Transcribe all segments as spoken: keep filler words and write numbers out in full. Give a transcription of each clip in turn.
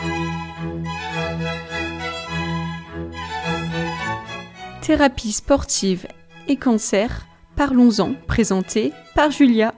Thérapie sportive et cancer, parlons-en, présenté par Julia.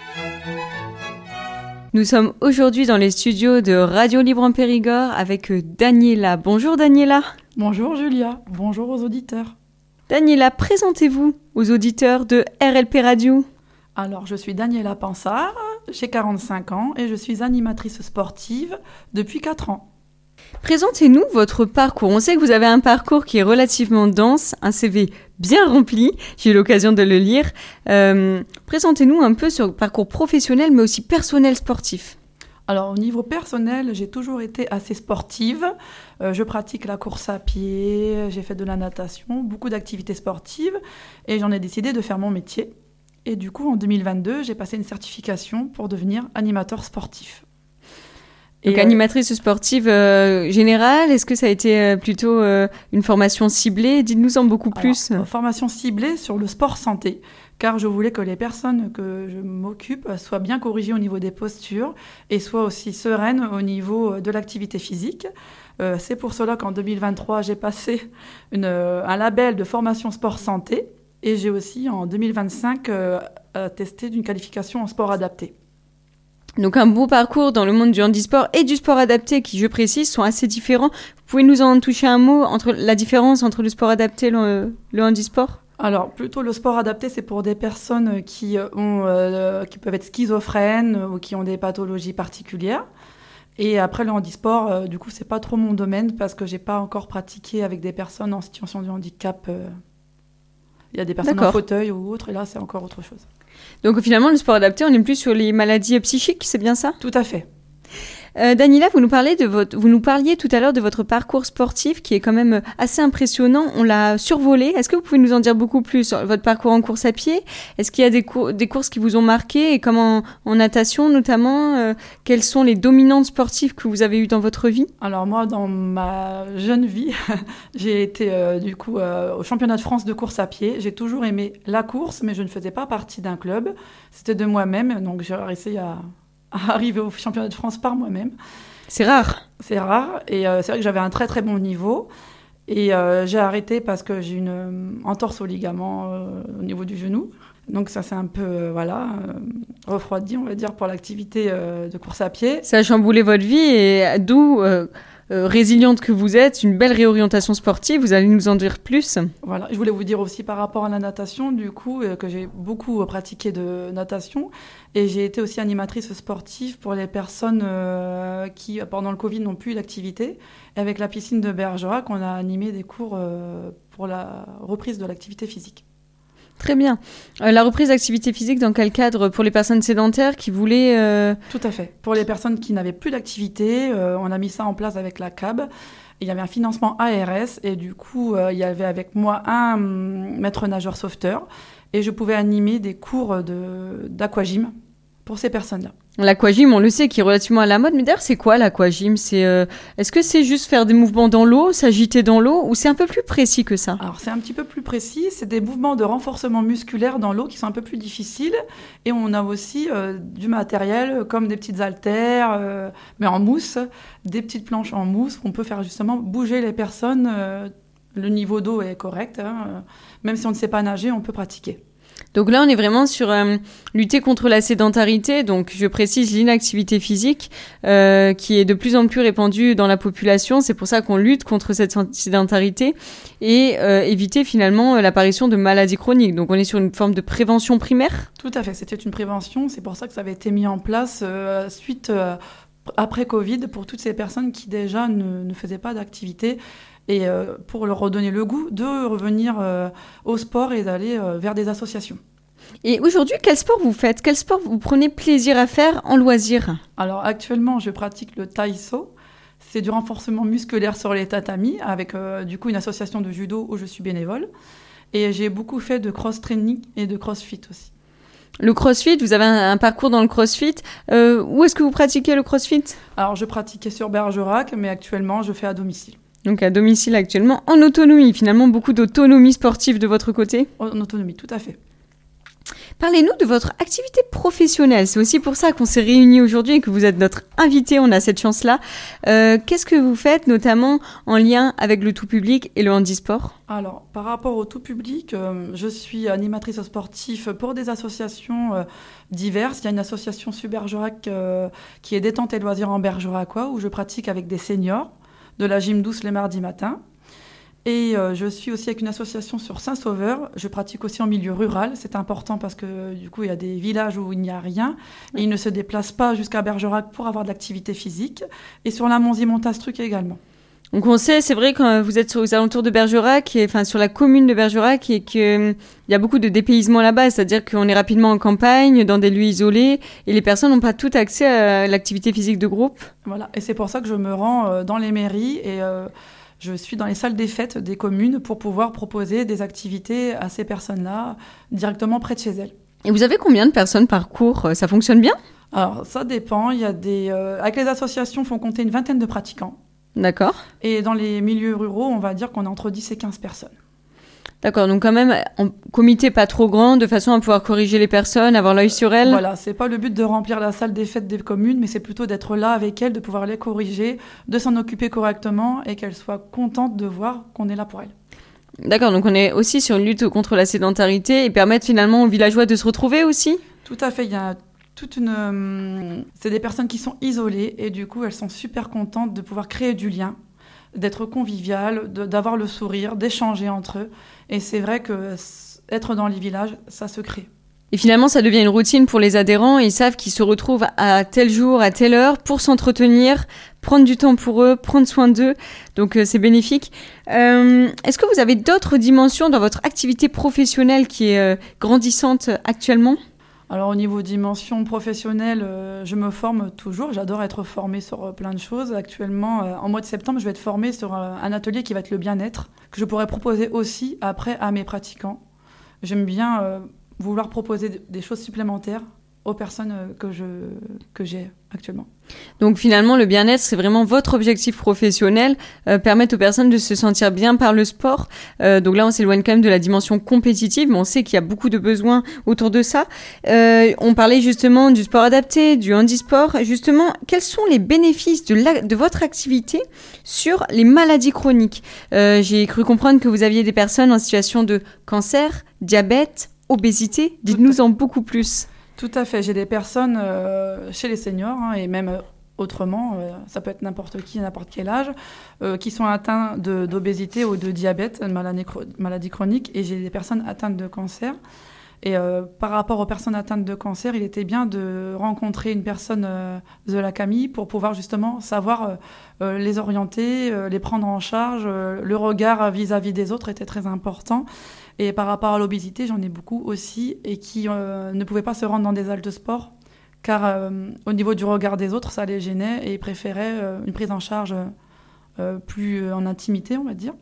Nous sommes aujourd'hui dans les studios de Radio Libre en Périgord avec Daniela. Bonjour Daniela. Bonjour Julia, bonjour aux auditeurs. Daniela, présentez-vous aux auditeurs de R L P Radio. Alors, je suis Daniela Pansard, j'ai quarante-cinq ans et je suis animatrice sportive depuis quatre ans. Présentez-nous votre parcours. On sait que vous avez un parcours qui est relativement dense, un C V bien rempli. J'ai eu l'occasion de le lire. Euh, présentez-nous un peu sur le parcours professionnel, mais aussi personnel sportif. Alors, au niveau personnel, j'ai toujours été assez sportive. Euh, je pratique la course à pied, j'ai fait de la natation, beaucoup d'activités sportives et j'en ai décidé de faire mon métier. Et du coup, en deux mille vingt-deux, j'ai passé une certification pour devenir animateur sportif. Donc, et animatrice sportive euh, générale, est-ce que ça a été euh, plutôt euh, une formation ciblée ? Dites-nous en beaucoup plus. Alors, formation ciblée sur le sport santé, car je voulais que les personnes que je m'occupe soient bien corrigées au niveau des postures et soient aussi sereines au niveau de l'activité physique. Euh, c'est pour cela qu'en deux mille vingt-trois, j'ai passé une, un label de formation sport santé et j'ai aussi en deux mille vingt-cinq euh, testé d'une qualification en sport adapté. Donc un beau parcours dans le monde du handisport et du sport adapté qui, je précise, sont assez différents. Vous pouvez nous en toucher un mot entre la différence entre le sport adapté et le, le handisport ? Alors, plutôt le sport adapté, c'est pour des personnes qui, ont, euh, qui peuvent être schizophrènes ou qui ont des pathologies particulières. Et après, le handisport, euh, du coup, c'est pas trop mon domaine parce que j'ai pas encore pratiqué avec des personnes en situation de handicap. Euh... Il y a des personnes D'accord. en fauteuil ou autre, et là, c'est encore autre chose. Donc finalement, le sport adapté, on est plus sur les maladies psychiques, c'est bien ça ? Tout à fait. Euh, Daniela, vous nous, parlez de votre, vous nous parliez tout à l'heure de votre parcours sportif qui est quand même assez impressionnant. On l'a survolé. Est-ce que vous pouvez nous en dire beaucoup plus sur votre parcours en course à pied ? Est-ce qu'il y a des, cours, des courses qui vous ont marqué et comme en, en natation notamment euh, quelles sont les dominantes sportives que vous avez eues dans votre vie ? Alors moi, dans ma jeune vie, j'ai été euh, du coup euh, au championnat de France de course à pied. J'ai toujours aimé la course, mais je ne faisais pas partie d'un club. C'était de moi-même, donc j'ai réussi à... à arriver au championnat de France par moi-même. C'est rare. C'est rare. Et euh, c'est vrai que j'avais un très très bon niveau. Et euh, j'ai arrêté parce que j'ai une euh, entorse au ligament euh, au niveau du genou. Donc ça s'est un peu, euh, voilà, euh, refroidi, on va dire, pour l'activité euh, de course à pied. Ça a chamboulé votre vie et d'où... Euh... Euh, résiliente que vous êtes, une belle réorientation sportive, vous allez nous en dire plus. Voilà, je voulais vous dire aussi par rapport à la natation, du coup, euh, que j'ai beaucoup euh, pratiqué de natation et j'ai été aussi animatrice sportive pour les personnes euh, qui, pendant le Covid, n'ont plus d'activité. Et avec la piscine de Bergerac, on a animé des cours euh, pour la reprise de l'activité physique. Très bien. Euh, la reprise d'activité physique, dans quel cadre ? Pour les personnes sédentaires qui voulaient... Euh... Tout à fait. Pour les personnes qui n'avaient plus d'activité, euh, on a mis ça en place avec la C A B. Il y avait un financement A R S et du coup, euh, il y avait avec moi un hum, maître nageur sauveteur et je pouvais animer des cours de, d'aquagym pour ces personnes-là. L'aquagym, on le sait, qui est relativement à la mode. Mais d'ailleurs, c'est quoi l'aquagym ? C'est, euh, est-ce que c'est juste faire des mouvements dans l'eau, s'agiter dans l'eau, ou c'est un peu plus précis que ça ? Alors, c'est un petit peu plus précis. C'est des mouvements de renforcement musculaire dans l'eau qui sont un peu plus difficiles. Et on a aussi euh, du matériel comme des petites haltères, euh, mais en mousse, des petites planches en mousse. On peut faire justement bouger les personnes. Euh, le niveau d'eau est correct. Hein, même si on ne sait pas nager, on peut pratiquer. Donc là, on est vraiment sur euh, lutter contre la sédentarité, donc je précise l'inactivité physique, euh, qui est de plus en plus répandue dans la population. C'est pour ça qu'on lutte contre cette sédentarité et euh, éviter finalement l'apparition de maladies chroniques. Donc on est sur une forme de prévention primaire. Tout à fait, c'était une prévention. C'est pour ça que ça avait été mis en place euh, suite euh, après Covid pour toutes ces personnes qui déjà ne, ne faisaient pas d'activité. Et euh, pour leur redonner le goût de revenir euh, au sport et d'aller euh, vers des associations. Et aujourd'hui, quel sport vous faites ? Quel sport vous prenez plaisir à faire en loisir ? Alors actuellement, je pratique le taïso. C'est du renforcement musculaire sur les tatamis avec euh, du coup une association de judo où je suis bénévole. Et j'ai beaucoup fait de cross-training et de crossfit aussi. Le crossfit, vous avez un, un parcours dans le crossfit. Euh, où est-ce que vous pratiquez le crossfit ? Alors je pratiquais sur Bergerac, mais actuellement je fais à domicile. Donc à domicile actuellement, en autonomie, finalement beaucoup d'autonomie sportive de votre côté ? En autonomie, tout à fait. Parlez-nous de votre activité professionnelle. C'est aussi pour ça qu'on s'est réunis aujourd'hui et que vous êtes notre invité. On a cette chance-là. Euh, qu'est-ce que vous faites, notamment en lien avec le tout public et le handisport ? Alors, par rapport au tout public, euh, je suis animatrice sportive pour des associations euh, diverses. Il y a une association Sud Bergerac euh, qui est détente et loisirs en Bergeracois, où je pratique avec des seniors de la gym douce les mardis matins. Et euh, je suis aussi avec une association sur Saint-Sauveur. Je pratique aussi en milieu rural. C'est important parce que du coup, il y a des villages où il n'y a rien. Et ils ne se déplacent pas jusqu'à Bergerac pour avoir de l'activité physique. Et sur la Monzy-Montastruc également. Donc on sait, c'est vrai, quand vous êtes aux alentours de Bergerac, et, enfin sur la commune de Bergerac, et qu'il y a beaucoup de dépaysement là-bas, c'est-à-dire qu'on est rapidement en campagne, dans des lieux isolés, et les personnes n'ont pas tout accès à l'activité physique de groupe. Voilà, et c'est pour ça que je me rends euh, dans les mairies et euh, je suis dans les salles des fêtes des communes pour pouvoir proposer des activités à ces personnes-là directement près de chez elles. Et vous avez combien de personnes par cours ? Ça fonctionne bien ? Alors ça dépend, il y a des euh, avec les associations, il faut compter une vingtaine de pratiquants. D'accord. Et dans les milieux ruraux, on va dire qu'on est entre dix et quinze personnes. D'accord, donc quand même, en comité pas trop grand, de façon à pouvoir corriger les personnes, avoir l'œil sur elles. Voilà, c'est pas le but de remplir la salle des fêtes des communes, mais c'est plutôt d'être là avec elles, de pouvoir les corriger, de s'en occuper correctement et qu'elles soient contentes de voir qu'on est là pour elles. D'accord, donc on est aussi sur une lutte contre la sédentarité et permettre finalement aux villageois de se retrouver aussi ? Tout à fait, il y a toute une... Euh, c'est des personnes qui sont isolées et du coup, elles sont super contentes de pouvoir créer du lien, d'être conviviales, de, d'avoir le sourire, d'échanger entre eux. Et c'est vrai que être dans les villages, ça se crée. Et finalement, ça devient une routine pour les adhérents. Ils savent qu'ils se retrouvent à tel jour, à telle heure pour s'entretenir, prendre du temps pour eux, prendre soin d'eux. Donc, euh, c'est bénéfique. Euh, est-ce que vous avez d'autres dimensions dans votre activité professionnelle qui est euh, grandissante actuellement ? Alors au niveau dimension professionnelle, euh, je me forme toujours. J'adore être formée sur euh, plein de choses. Actuellement, euh, en mois de septembre, je vais être formée sur euh, un atelier qui va être le bien-être, que je pourrais proposer aussi après à mes pratiquants. J'aime bien euh, vouloir proposer des choses supplémentaires aux personnes euh, que, je, que j'ai actuellement. Donc finalement, le bien-être, c'est vraiment votre objectif professionnel, euh, permettre aux personnes de se sentir bien par le sport. Euh, donc là, on s'éloigne quand même de la dimension compétitive, mais on sait qu'il y a beaucoup de besoins autour de ça. Euh, on parlait justement du sport adapté, du handisport. Justement, quels sont les bénéfices de, la, de votre activité sur les maladies chroniques ? euh, J'ai cru comprendre que vous aviez des personnes en situation de cancer, diabète, obésité. Dites-nous en beaucoup plus. Tout à fait. J'ai des personnes euh, chez les seniors hein, et même euh, autrement, euh, ça peut être n'importe qui, à n'importe quel âge, euh, qui sont atteints de, d'obésité ou de diabète, une maladie, maladie chronique, et j'ai des personnes atteintes de cancer. Et euh, par rapport aux personnes atteintes de cancer, il était bien de rencontrer une personne euh, de la C A M I pour pouvoir justement savoir euh, euh, les orienter, euh, les prendre en charge. Euh, le regard vis-à-vis des autres était très important. Et par rapport à l'obésité, j'en ai beaucoup aussi et qui euh, ne pouvaient pas se rendre dans des salles de sport car euh, au niveau du regard des autres, ça les gênait et ils préféraient euh, une prise en charge euh, plus euh, en intimité, on va dire.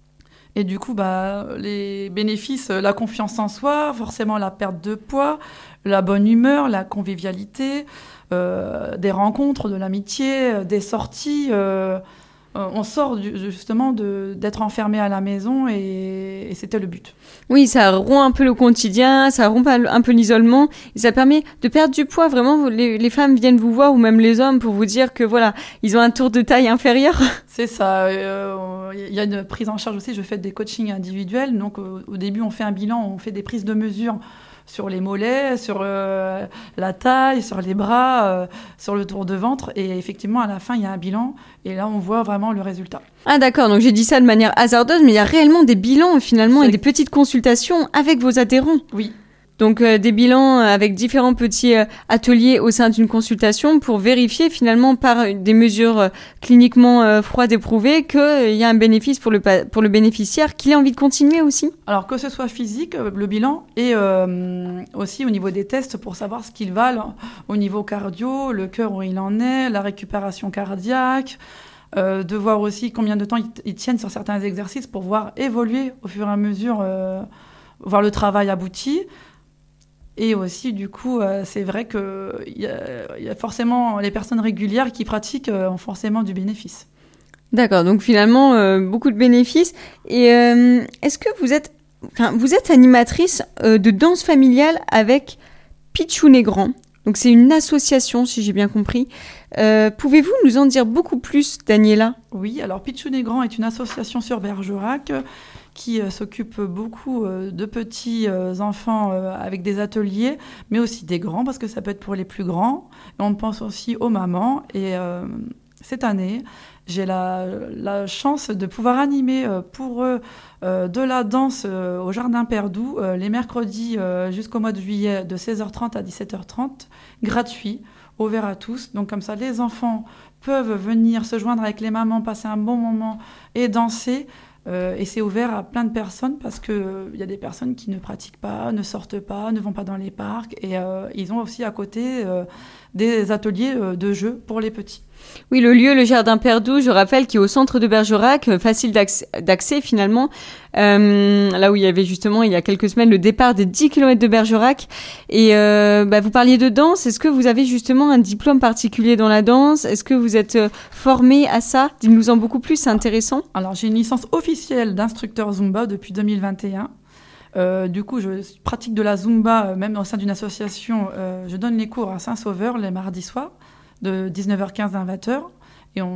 Et du coup, bah, les bénéfices, la confiance en soi, forcément la perte de poids, la bonne humeur, la convivialité, euh, des rencontres, de l'amitié, des sorties. Euh, on sort du, justement de, d'être enfermé à la maison et, et c'était le but. Oui, ça rompt un peu le quotidien, ça rompt un peu l'isolement et ça permet de perdre du poids. Vraiment, les, les femmes viennent vous voir ou même les hommes pour vous dire que voilà, ils ont un tour de taille inférieur. C'est ça. Il euh, y a une prise en charge aussi. Je fais des coachings individuels. Donc au, au début, on fait un bilan, on fait des prises de mesure sur les mollets, sur euh, la taille, sur les bras, euh, sur le tour de ventre. Et effectivement, à la fin, il y a un bilan. Et là, on voit vraiment le résultat. Ah d'accord, donc j'ai dit ça de manière hasardeuse, mais il y a réellement des bilans finalement C'est... et des petites consultations avec vos adhérents. Oui. Donc euh, des bilans avec différents petits euh, ateliers au sein d'une consultation pour vérifier finalement par des mesures euh, cliniquement euh, froides et prouvées qu'il euh, y a un bénéfice pour le, pour le bénéficiaire, qu'il a envie de continuer aussi. Alors que ce soit physique, le bilan, et euh, aussi au niveau des tests pour savoir ce qu'il valent au niveau cardio, le cœur où il en est, la récupération cardiaque, euh, de voir aussi combien de temps ils, ils tiennent sur certains exercices pour voir évoluer au fur et à mesure, euh, voir le travail abouti. Et aussi, du coup, euh, c'est vrai qu'il y, y a forcément les personnes régulières qui pratiquent euh, ont forcément du bénéfice. D'accord, donc finalement, euh, beaucoup de bénéfices. Et euh, est-ce que vous êtes enfin, vous êtes animatrice euh, de danse familiale avec Pitchoun et Grand. Donc c'est une association, si j'ai bien compris. Euh, pouvez-vous nous en dire beaucoup plus, Daniela ? Oui, alors Pitchoun et Grand est une association sur Bergerac euh, qui euh, s'occupe beaucoup euh, de petits euh, enfants euh, avec des ateliers, mais aussi des grands, parce que ça peut être pour les plus grands. Et on pense aussi aux mamans. Et euh, cette année, j'ai la, la chance de pouvoir animer euh, pour eux euh, de la danse euh, au Jardin Perdou euh, les mercredis euh, jusqu'au mois de juillet de seize heures trente à dix-sept heures trente, gratuit, ouvert à tous. Donc comme ça, les enfants peuvent venir se joindre avec les mamans, passer un bon moment et danser. Euh, et c'est ouvert à plein de personnes parce qu'il euh, y a des personnes qui ne pratiquent pas, ne sortent pas, ne vont pas dans les parcs. Et euh, ils ont aussi à côté euh, des ateliers euh, de jeux pour les petits. Oui, le lieu, le Jardin Perdou, je rappelle, qui est au centre de Bergerac, euh, facile d'accès, d'accès finalement, euh, là où il y avait justement il y a quelques semaines le départ des dix kilomètres de Bergerac. Et euh, bah, vous parliez de danse, est-ce que vous avez justement un diplôme particulier dans la danse ? Est-ce que vous êtes euh, formé à ça ? Dites-nous en beaucoup plus, c'est intéressant. Alors j'ai une licence officielle d'instructeur Zumba depuis deux mille vingt et un. Euh, du coup, je pratique de la Zumba, euh, même au sein d'une association. Euh, je donne les cours à Saint-Sauveur les mardis soirs, de dix-neuf heures quinze à vingt heures. Et on,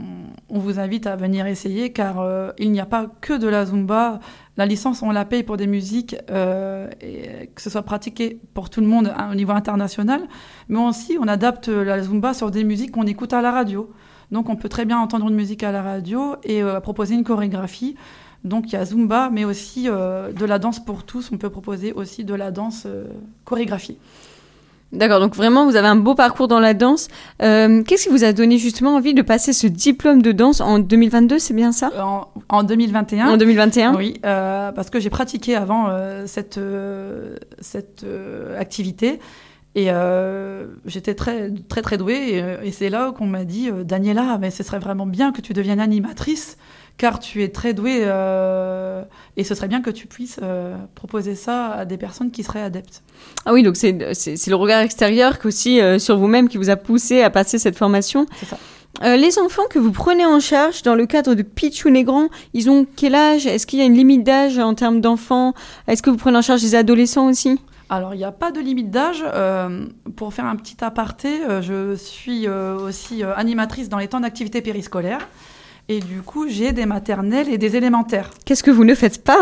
on vous invite à venir essayer, car euh, il n'y a pas que de la Zumba. La licence, on la paye pour des musiques, euh, et que ce soit pratiqué pour tout le monde hein, au niveau international. Mais aussi, on adapte la Zumba sur des musiques qu'on écoute à la radio. Donc, on peut très bien entendre une musique à la radio et euh, proposer une chorégraphie. Donc, il y a Zumba, mais aussi euh, de la danse pour tous. On peut proposer aussi de la danse euh, chorégraphiée. D'accord, donc vraiment, vous avez un beau parcours dans la danse. Euh, qu'est-ce qui vous a donné justement envie de passer ce diplôme de danse en deux mille vingt-deux, c'est bien ça ? En, en deux mille vingt et un. En deux mille vingt et un ? Oui, euh, parce que j'ai pratiqué avant euh, cette, euh, cette euh, activité. Et euh, j'étais très, très, très douée. Et, et c'est là qu'on m'a dit euh, « Daniela, mais ce serait vraiment bien que tu deviennes animatrice, car tu es très douée euh, et ce serait bien que tu puisses euh, proposer ça à des personnes qui seraient adeptes. » Ah oui, donc c'est, c'est, c'est le regard extérieur qu'aussi euh, sur vous-même qui vous a poussé à passer cette formation. C'est ça. Euh, les enfants que vous prenez en charge dans le cadre de Pitchoun et Grand, ils ont quel âge ? Est-ce qu'il y a une limite d'âge en termes d'enfants ? Est-ce que vous prenez en charge des adolescents aussi ? Alors, il n'y a pas de limite d'âge. Euh, pour faire un petit aparté, euh, je suis euh, aussi euh, animatrice dans les temps d'activité périscolaire. Et du coup, j'ai des maternelles et des élémentaires. Qu'est-ce que vous ne faites pas ?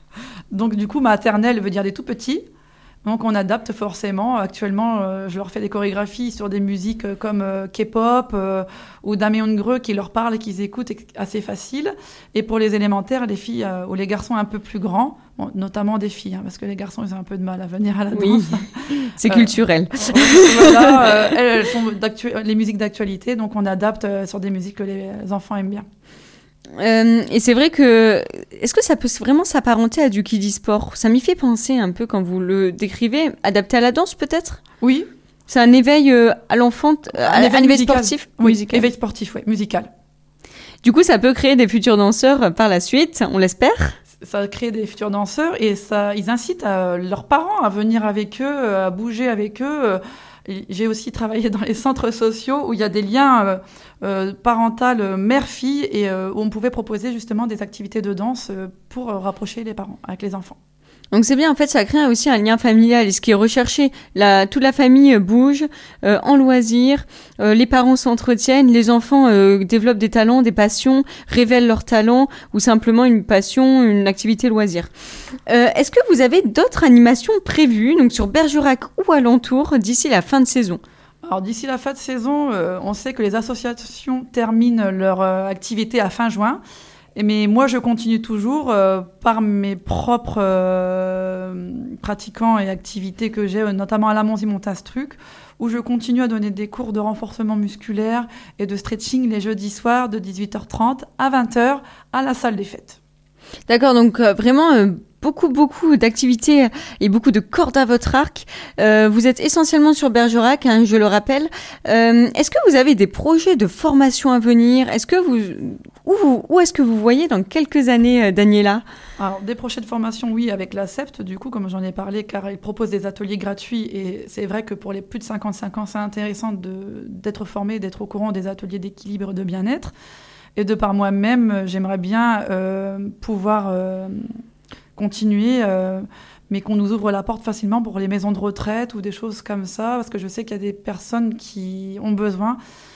Donc, du coup, maternelle veut dire des tout petits. Donc, on adapte forcément. Actuellement, euh, je leur fais des chorégraphies sur des musiques euh, comme euh, K-pop euh, ou Damien Greux qui leur parlent et qu'ils écoutent assez facile. Et pour les élémentaires, les filles euh, ou les garçons un peu plus grands, bon, notamment des filles, hein, parce que les garçons, ils ont un peu de mal à venir à la danse. Oui, c'est euh, culturel. Voilà, euh, elles, elles sont les musiques d'actualité, donc on adapte euh, sur des musiques que les enfants aiment bien. Euh, et c'est vrai que, est-ce que ça peut vraiment s'apparenter à du kiddie sport ? Ça m'y fait penser un peu quand vous le décrivez, adapté à la danse peut-être ? Oui. C'est un éveil euh, à l'enfant, euh, un, éveil, un éveil sportif ? Oui, musical. Éveil sportif, oui, musical. Du coup, ça peut créer des futurs danseurs euh, par la suite, on l'espère ? Ça crée des futurs danseurs et ça, ils incitent à, leurs parents à venir avec eux, à bouger avec eux. J'ai aussi travaillé dans les centres sociaux où il y a des liens euh, euh, parentaux euh, mère-fille et euh, où on pouvait proposer justement des activités de danse euh, pour euh, rapprocher les parents avec les enfants. Donc c'est bien, en fait, ça crée aussi un lien familial. Et ce qui est recherché, la, toute la famille bouge euh, en loisirs, euh, les parents s'entretiennent, les enfants euh, développent des talents, des passions, révèlent leurs talents ou simplement une passion, une activité loisir. Euh, est-ce que vous avez d'autres animations prévues, donc sur Bergerac ou alentour, d'ici la fin de saison ? Alors d'ici la fin de saison, euh, on sait que les associations terminent leur euh, activité à fin juin. Mais moi, je continue toujours euh, par mes propres euh, pratiquants et activités que j'ai, notamment à la Monzy-Montastruc, où je continue à donner des cours de renforcement musculaire et de stretching les jeudis soirs de dix-huit heures trente à vingt heures à la salle des fêtes. D'accord, donc euh, vraiment euh, beaucoup, beaucoup d'activités et beaucoup de cordes à votre arc. Euh, vous êtes essentiellement sur Bergerac, hein, je le rappelle. Euh, est-ce que vous avez des projets de formation à venir ? Est-ce que vous, où, où est-ce que vous voyez dans quelques années, euh, Daniela ? Alors, des projets de formation, oui, avec la C E P T, du coup, comme j'en ai parlé, car ils proposent des ateliers gratuits. Et c'est vrai que pour les plus de cinquante-cinq ans, c'est intéressant de, d'être formé, d'être au courant des ateliers d'équilibre et de bien-être. Et de par moi-même, j'aimerais bien euh, pouvoir... Euh, continuer, euh, mais qu'on nous ouvre la porte facilement pour les maisons de retraite ou des choses comme ça, parce que je sais qu'il y a des personnes qui ont besoin.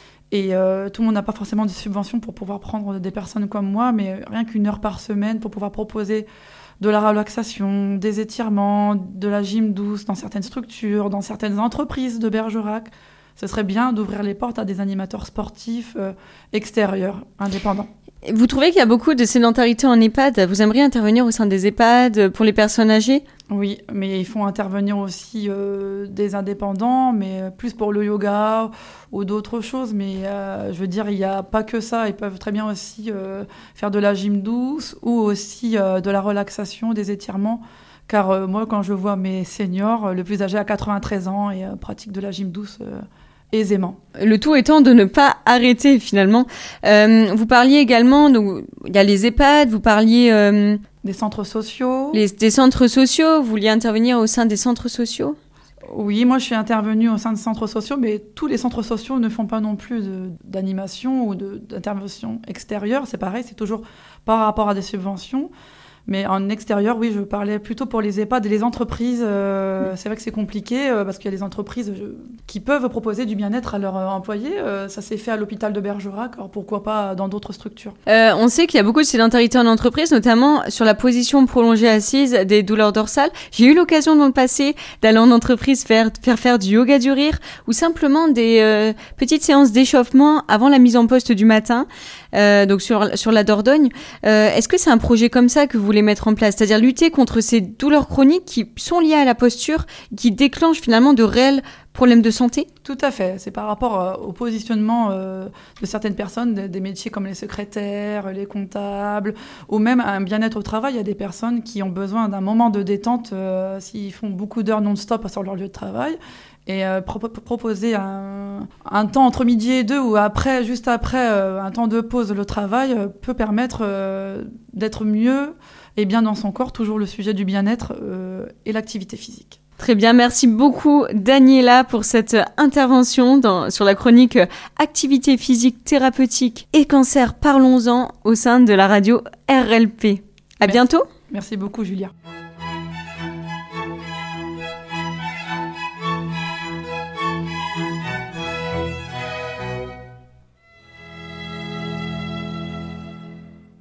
Et euh, tout le monde n'a pas forcément de subventions pour pouvoir prendre des personnes comme moi, mais rien qu'une heure par semaine pour pouvoir proposer de la relaxation, des étirements, de la gym douce dans certaines structures, dans certaines entreprises de Bergerac. Ce serait bien d'ouvrir les portes à des animateurs sportifs euh, extérieurs, indépendants. Vous trouvez qu'il y a beaucoup de sédentarité en EHPAD ? Vous aimeriez intervenir au sein des EHPAD pour les personnes âgées ? Oui, mais ils font intervenir aussi euh, des indépendants, mais plus pour le yoga ou d'autres choses. Mais euh, je veux dire, il n'y a pas que ça. Ils peuvent très bien aussi euh, faire de la gym douce ou aussi euh, de la relaxation, des étirements. Car euh, moi, quand je vois mes seniors, le plus âgé a quatre-vingt-treize ans et euh, pratique de la gym douce euh, aisément. Le tout étant de ne pas arrêter finalement. Euh, vous parliez également, donc il y a les EHPAD, vous parliez... Euh, des centres sociaux. Les, des centres sociaux, vous vouliez intervenir au sein des centres sociaux ? Oui, moi je suis intervenue au sein de centres sociaux, mais tous les centres sociaux ne font pas non plus de, d'animation ou de, d'intervention extérieure. C'est pareil, c'est toujours par rapport à des subventions. Mais en extérieur, oui, je parlais plutôt pour les EHPAD et les entreprises. Euh, c'est vrai que c'est compliqué euh, parce qu'il y a des entreprises je, qui peuvent proposer du bien-être à leurs euh, employés. Euh, ça s'est fait à l'hôpital de Bergerac, alors pourquoi pas dans d'autres structures. Euh, on sait qu'il y a beaucoup de sédentarité en entreprise, notamment sur la position prolongée assise des douleurs dorsales. J'ai eu l'occasion dans le passé d'aller en entreprise faire faire, faire du yoga du rire ou simplement des euh, petites séances d'échauffement avant la mise en poste du matin. Euh, donc sur sur la Dordogne. Euh, est-ce que c'est un projet comme ça que vous voulez mettre en place, c'est-à-dire lutter contre ces douleurs chroniques qui sont liées à la posture, qui déclenchent finalement de réels problèmes de santé ? Tout à fait. C'est par rapport euh, au positionnement euh, de certaines personnes, des, des métiers comme les secrétaires, les comptables, ou même un bien-être au travail. Il y a des personnes qui ont besoin d'un moment de détente euh, s'ils font beaucoup d'heures non-stop sur leur lieu de travail. Et euh, pro- proposer un, un temps entre midi et deux ou après, juste après euh, un temps de pause le travail euh, peut permettre euh, d'être mieux et bien dans son corps, toujours le sujet du bien-être euh, et l'activité physique. Très bien, merci beaucoup Daniela pour cette intervention dans, sur la chronique Activité physique thérapeutique et cancer, parlons-en au sein de la radio R L P. À Merci. bientôt. Merci beaucoup Julia.